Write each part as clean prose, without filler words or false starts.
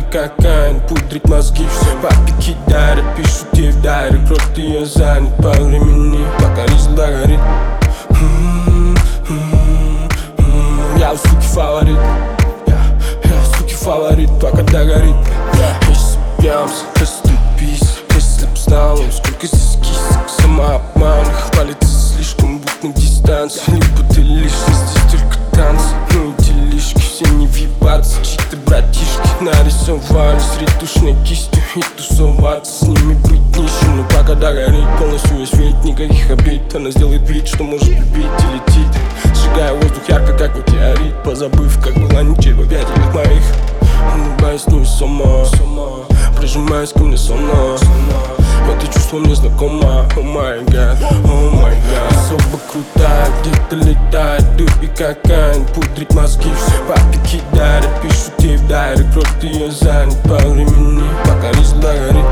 кокаин, пудрит мозги. Все бабки дарят, пишут ей в дайре. Крот ее занят по времени, пока рис догорит. Я у суки фаворит, я у суки фаворит, пока догорит. Если пьямся, расступись, если б знал, сколько здесь кисок. Самообман, хвалится слишком, будто на дистанции. Либо ты лишность, здесь только танцы. Ну и делишки, все не въебаться. Чьи-то братишки нарисовались ретушной кистью. И тусоваться с ними быть нищим. Но пока догорит, полностью весь вид, никаких обид. Она сделает вид, что может любить и летит, сжигая воздух ярко, как метеорит. Позабыв, как была ничей в объятиях моих. Улыбаясь невесомо, прижимаясь ко мне сонно. Это чувство мне знакомо. О май гад, о май гад. Особо крутая, где-то летает дым и кокаин, пудрит мозги. Все бабки дарят, пишут ей в дайре. Крот ее занят по времени, пока рис догорит.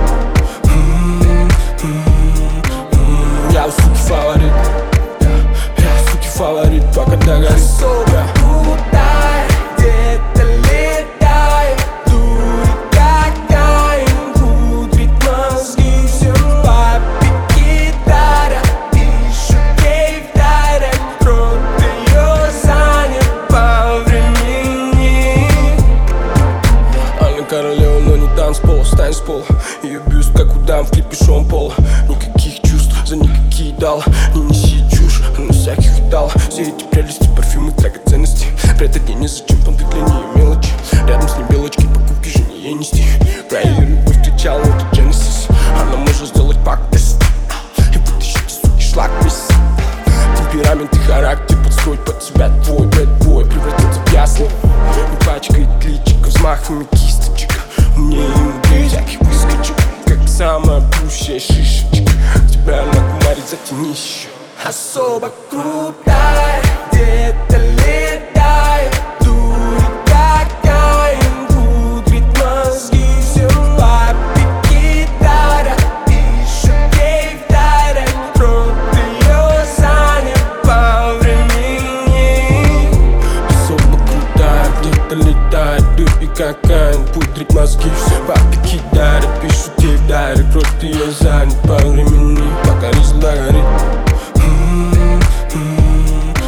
Я у суки фаворит, я у суки фаворит, пока догорит. Особо крутая, где-то летает дурит кокаин, пудрит мозги. Все бабки дарят, пишут ей в дайре. Крот ее занят по времени. Она королева, но не танцпол, стань с пола. Ее бюст, как у дам в клипе Шон Пола. Никаких чувств, за никакие дал. Не неси чушь, она всяких видала. Все эти прелести, парфюмы, драгоценности. Прятать ей незачем, понты для нее мелочи. Рядом с ней белочки, покупки жене ей нести. Про ее любовь встречал вот Genesis. Она может сделать пак-тест и вытащить из суки шлак весь. Темперамент и характер подстроить под себя твой бэдбой превратится в ясно. Не пачкает личико взмахами кисточек. Мне и внутри всяких выскочек, как самая пущая шишечка. Тебя накумарит, затяни еще. Особо крутая, где-то летает дурит кокаин, пудрит мозги. Все бабки дарят, пишут ей в дайре. Крот ее занят по времени. Особо крутая, где-то летает дым и кокаин, пудрит мозги. Все бабки дарят, пишут ей в дайре. Крот ее занят по времени, пока рис догорит.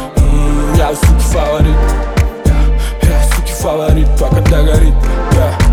Я у суки фаворит, я у суки фаворит, пока догорит.